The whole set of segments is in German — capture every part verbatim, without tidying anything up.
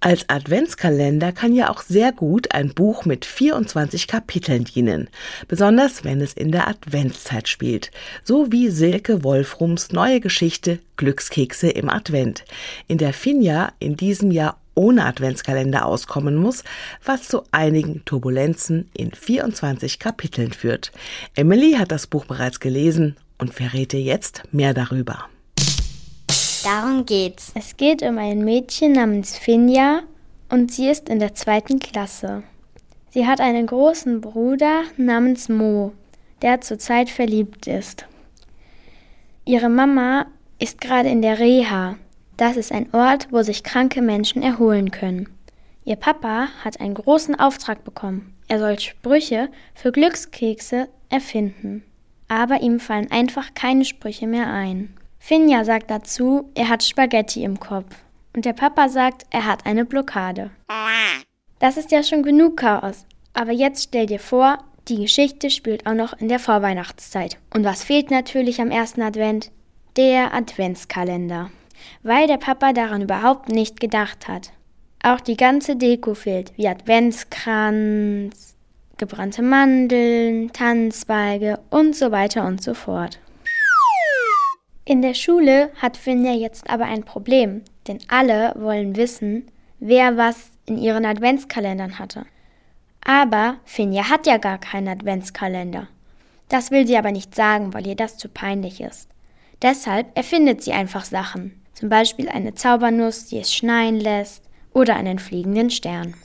Als Adventskalender kann ja auch sehr gut ein Buch mit vierundzwanzig Kapiteln dienen, besonders wenn es in der Adventszeit spielt, so wie Silke Wolfrums neue Geschichte Glückskekse im Advent, in der Finja in diesem Jahr ohne Adventskalender auskommen muss, was zu einigen Turbulenzen in vierundzwanzig Kapiteln führt. Emily hat das Buch bereits gelesen und verrät dir jetzt mehr darüber. Darum geht's. Es geht um ein Mädchen namens Finja und sie ist in der zweiten Klasse. Sie hat einen großen Bruder namens Mo, der zurzeit verliebt ist. Ihre Mama ist gerade in der Reha. Das ist ein Ort, wo sich kranke Menschen erholen können. Ihr Papa hat einen großen Auftrag bekommen. Er soll Sprüche für Glückskekse erfinden. Aber ihm fallen einfach keine Sprüche mehr ein. Finja sagt dazu, er hat Spaghetti im Kopf. Und der Papa sagt, er hat eine Blockade. Das ist ja schon genug Chaos. Aber jetzt stell dir vor, die Geschichte spielt auch noch in der Vorweihnachtszeit. Und was fehlt natürlich am ersten Advent? Der Adventskalender. Weil der Papa daran überhaupt nicht gedacht hat. Auch die ganze Deko fehlt, wie Adventskranz, gebrannte Mandeln, Tannenzweige und so weiter und so fort. In der Schule hat Finja jetzt aber ein Problem, denn alle wollen wissen, wer was in ihren Adventskalendern hatte. Aber Finja hat ja gar keinen Adventskalender. Das will sie aber nicht sagen, weil ihr das zu peinlich ist. Deshalb erfindet sie einfach Sachen, zum Beispiel eine Zaubernuss, die es schneien lässt, oder einen fliegenden Stern.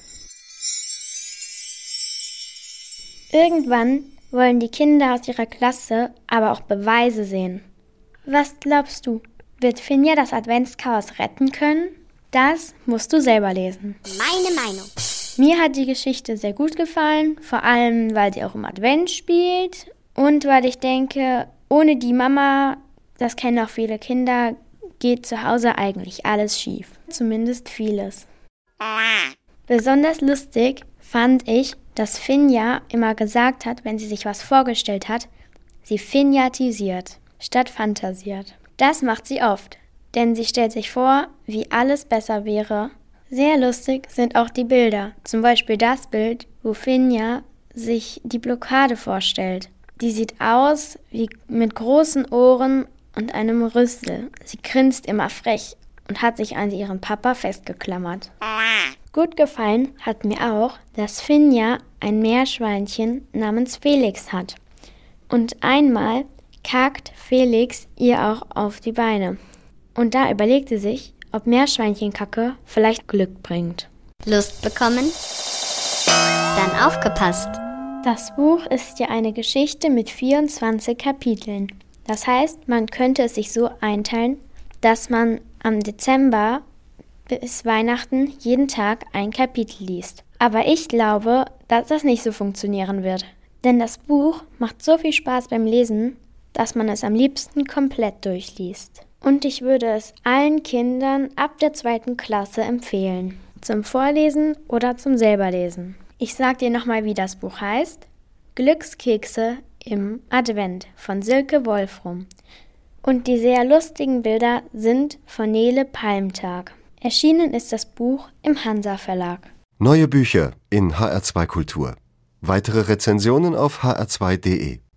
Irgendwann wollen die Kinder aus ihrer Klasse aber auch Beweise sehen. Was glaubst du, wird Finja das Adventschaos retten können? Das musst du selber lesen. Meine Meinung. Mir hat die Geschichte sehr gut gefallen, vor allem, weil sie auch im Advent spielt und weil ich denke, ohne die Mama, das kennen auch viele Kinder, geht zu Hause eigentlich alles schief. Zumindest vieles. Besonders lustig fand ich, dass Finja immer gesagt hat, wenn sie sich was vorgestellt hat, sie finjatisiert statt fantasiert. Das macht sie oft, denn sie stellt sich vor, wie alles besser wäre. Sehr lustig sind auch die Bilder, zum Beispiel das Bild, wo Finja sich die Blockade vorstellt. Die sieht aus wie mit großen Ohren und einem Rüssel. Sie grinst immer frech und hat sich an ihren Papa festgeklammert. Gut gefallen hat mir auch, dass Finja ein Meerschweinchen namens Felix hat. Und einmal kackt Felix ihr auch auf die Beine. Und da überlegt sie sich, ob Meerschweinchenkacke vielleicht Glück bringt. Lust bekommen? Dann aufgepasst! Das Buch ist ja eine Geschichte mit vierundzwanzig Kapiteln. Das heißt, man könnte es sich so einteilen, dass man am Dezember bis Weihnachten jeden Tag ein Kapitel liest. Aber ich glaube, dass das nicht so funktionieren wird. Denn das Buch macht so viel Spaß beim Lesen, dass man es am liebsten komplett durchliest. Und ich würde es allen Kindern ab der zweiten Klasse empfehlen. Zum Vorlesen oder zum Selberlesen. Ich sag dir nochmal, wie das Buch heißt. Glückskekse im Advent von Silke Wolfrum. Und die sehr lustigen Bilder sind von Nele Palmtag. Erschienen ist das Buch im Hansa Verlag. Neue Bücher in H R zwei Kultur. Weitere Rezensionen auf h r zwei punkt d e.